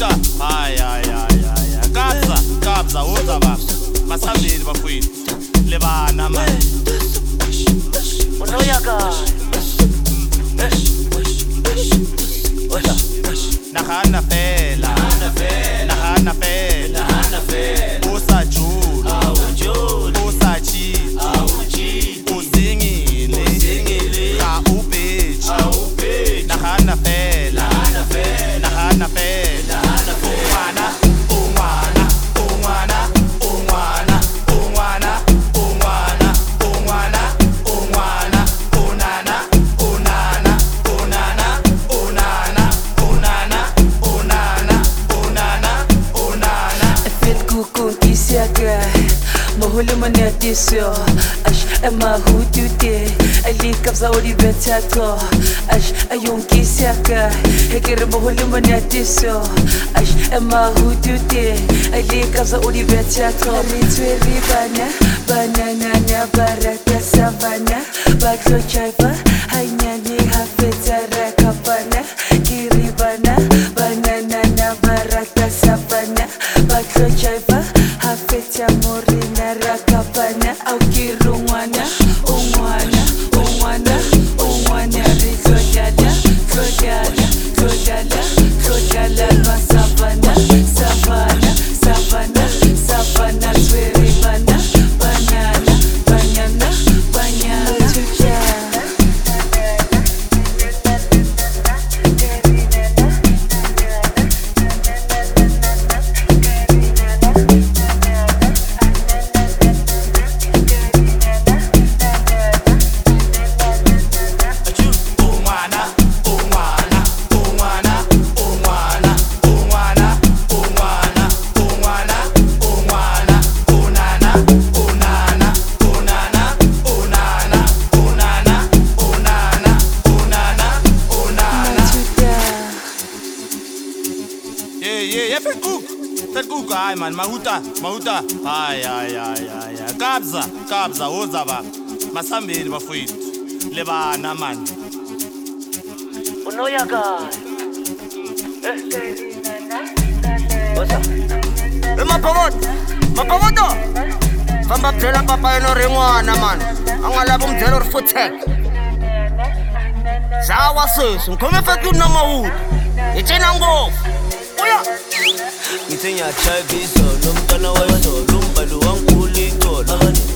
Mahuta, ay. Kabza, uza ba. Masambili bafowethu. Le bana man. Unoyaka. Nahana fela. Usa Julu. Usa Chi. Uzingile. Ka ubeji. Nahana fela. Mahulu manadisyo ash emahudude ali kabza ori betato ash ayungi siaka hekere mahulu manadisyo ash emahudude ali kabza ori betato ritwe banana na baraka savana bakso chaifa hanyani hafeta rakapana kiribana banana na baraka savana bakso chaifa hafeta morina rakapana au kirungwana ungwana rikodada masavana savana sweribana banyana Yeah, Fetcook, ay man, Mahuta, ay. Kabza, uza ba. Masambili bafowethu. Le bana man. Unoyaka. Mapavoto. Famba byela papa yena rin'wana man. A nga lavi umbyela ri futek. Zawa sweswi, nkhome Fetcook na Mahuta. Hi cina ngopfu. Ngithe ngiyajayivisa nomntwana wayo umbali wangkhulika